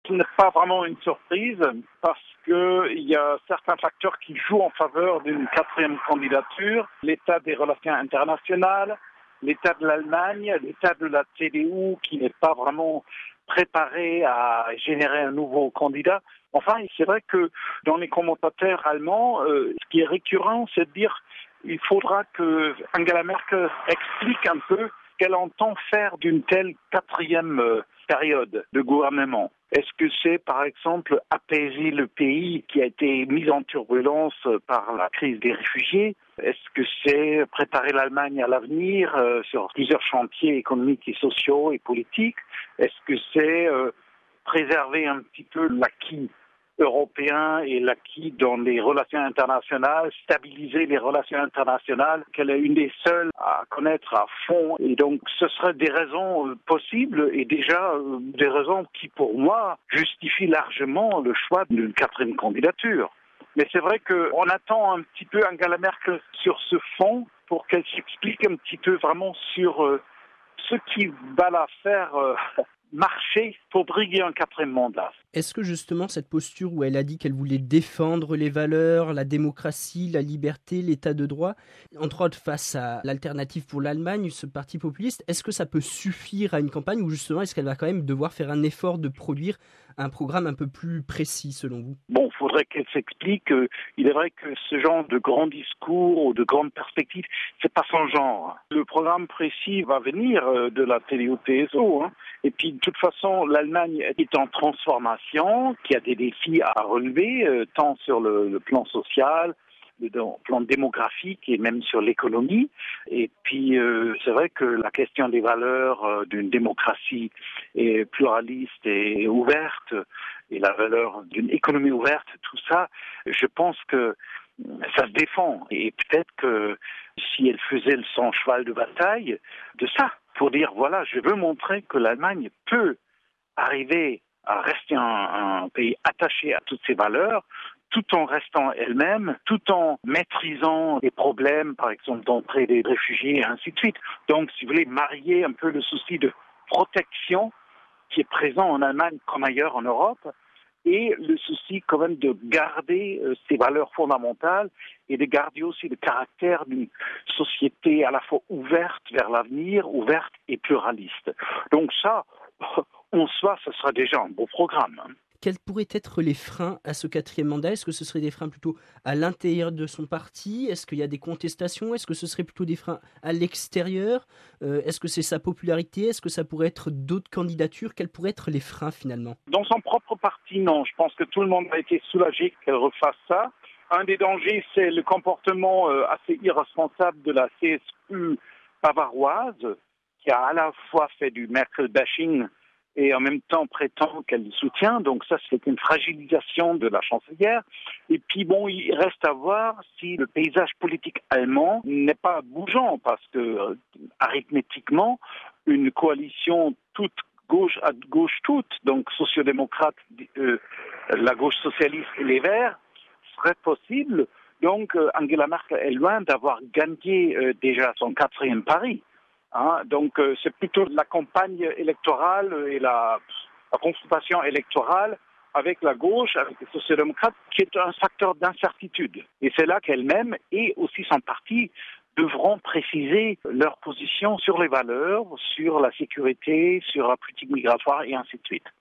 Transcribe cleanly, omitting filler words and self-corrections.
ce n'est pas vraiment une surprise parce qu'il y a certains facteurs qui jouent en faveur d'une quatrième candidature. L'état des relations internationales, l'état de l'Allemagne, l'état de la CDU qui n'est pas vraiment préparé à générer un nouveau candidat. Enfin, c'est vrai que dans les commentateurs allemands, ce qui est récurrent, c'est de dire qu'il faudra que Angela Merkel explique un peu qu'elle entend faire d'une telle quatrième période de gouvernement. Est-ce que c'est, par exemple, apaiser le pays qui a été mis en turbulence par la crise des réfugiés? Est-ce que c'est préparer l'Allemagne à l'avenir sur plusieurs chantiers économiques et sociaux et politiques? Est-ce que c'est préserver un petit peu l'acquis européen et l'acquis dans les relations internationales, stabiliser les relations internationales, qu'elle est une des seules à connaître à fond. Et donc, ce seraient des raisons possibles et déjà des raisons qui, pour moi, justifient largement le choix d'une quatrième candidature. Mais c'est vrai qu'on attend un petit peu Angela Merkel sur ce fond pour qu'elle s'explique un petit peu vraiment sur ce qui va la faire marcher pour briguer un quatrième mandat. Est-ce que justement cette posture où elle a dit qu'elle voulait défendre les valeurs, la démocratie, la liberté, l'état de droit, entre autres face à l'alternative pour l'Allemagne, ce parti populiste, est-ce que ça peut suffire à une campagne ou justement est-ce qu'elle va quand même devoir faire un effort de produire un programme un peu plus précis selon vous? Bon, il faudrait qu'elle s'explique. Il est vrai que ce genre de grands discours ou de grandes perspectives, c'est pas son genre. Le programme précis va venir de la TDU-CSU. Et puis, de toute façon, l'Allemagne est en transformation, qui a des défis à relever, tant sur le plan social, le plan démographique et même sur l'économie. Et puis, c'est vrai que la question des valeurs d'une démocratie pluraliste et ouverte, et la valeur d'une économie ouverte, tout ça, je pense que ça se défend. Et peut-être que si elle faisait son cheval de bataille de ça, pour dire, voilà, je veux montrer que l'Allemagne peut arriver à rester un pays attaché à toutes ses valeurs, tout en restant elle-même, tout en maîtrisant les problèmes, par exemple, d'entrée des réfugiés et ainsi de suite. Donc, si vous voulez, marier un peu le souci de protection qui est présent en Allemagne comme ailleurs en Europe, et le souci quand même de garder ces valeurs fondamentales et de garder aussi le caractère d'une société à la fois ouverte vers l'avenir, ouverte et pluraliste. Donc ça, en soi, ce sera déjà un beau programme. Quels pourraient être les freins à ce quatrième mandat? Est-ce que ce seraient des freins plutôt à l'intérieur de son parti? Est-ce qu'il y a des contestations? Est-ce que ce serait plutôt des freins à l'extérieur? Est-ce que c'est sa popularité? Est-ce que ça pourrait être d'autres candidatures? Quels pourraient être les freins finalement? Dans son propre parti, non. Je pense que tout le monde a été soulagé qu'elle refasse ça. Un des dangers, c'est le comportement assez irresponsable de la CSU bavaroise, qui a à la fois fait du Merkel-bashing et en même temps prétend qu'elle le soutient. Donc ça, c'est une fragilisation de la chancelière. Et puis bon, il reste à voir si le paysage politique allemand n'est pas bougeant, parce que arithmétiquement, une coalition toute gauche à gauche toute, donc sociodémocrate, la gauche socialiste et les Verts, serait possible. Donc Angela Merkel est loin d'avoir gagné déjà son quatrième pari. Donc c'est plutôt la campagne électorale et la confrontation électorale avec la gauche, avec les sociodémocrates, qui est un facteur d'incertitude. Et c'est là qu'elle-même et aussi son parti devront préciser leur position sur les valeurs, sur la sécurité, sur la politique migratoire et ainsi de suite.